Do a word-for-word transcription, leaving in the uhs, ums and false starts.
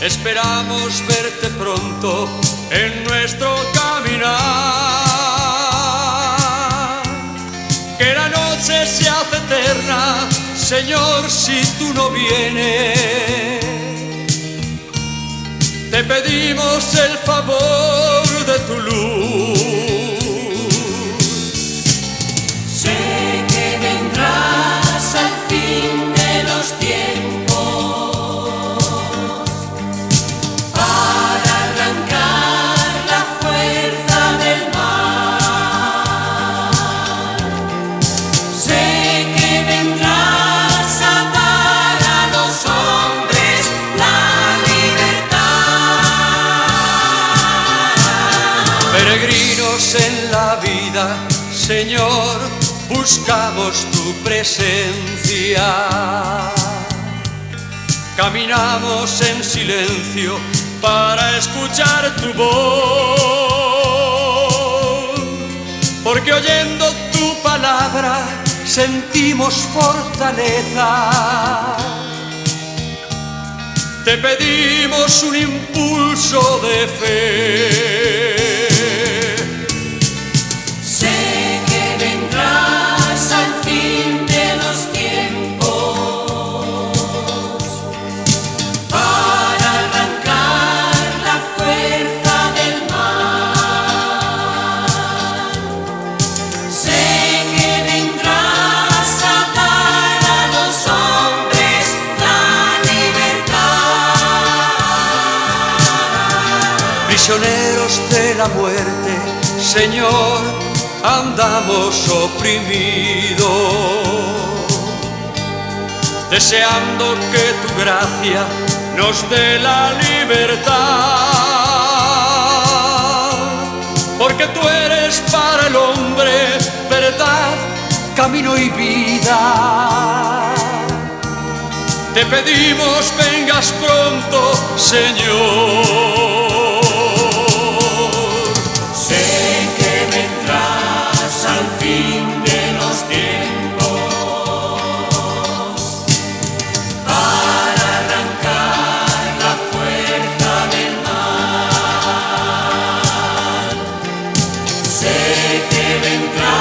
esperamos verte pronto en nuestro caminar. Que la noche se hace eterna, Señor, si tú no vienes. Te pedimos el favor de tu luz. Sé que vendrás al fin de los tiempos para arrancar la fuerza del mal. Sé que vendrás a dar a los hombres la libertad. Peregrinos en la vida, Señor, buscamos tu presencia. Caminamos en silencio para escuchar tu voz, porque oyendo tu palabra sentimos fortaleza. Te pedimos un impulso de fe. Prisioneros de la muerte, Señor, andamos oprimidos, deseando que tu gracia nos dé la libertad, porque tú eres para el hombre verdad, camino y vida. Te pedimos vengas pronto, Señor. Sé que vendrá.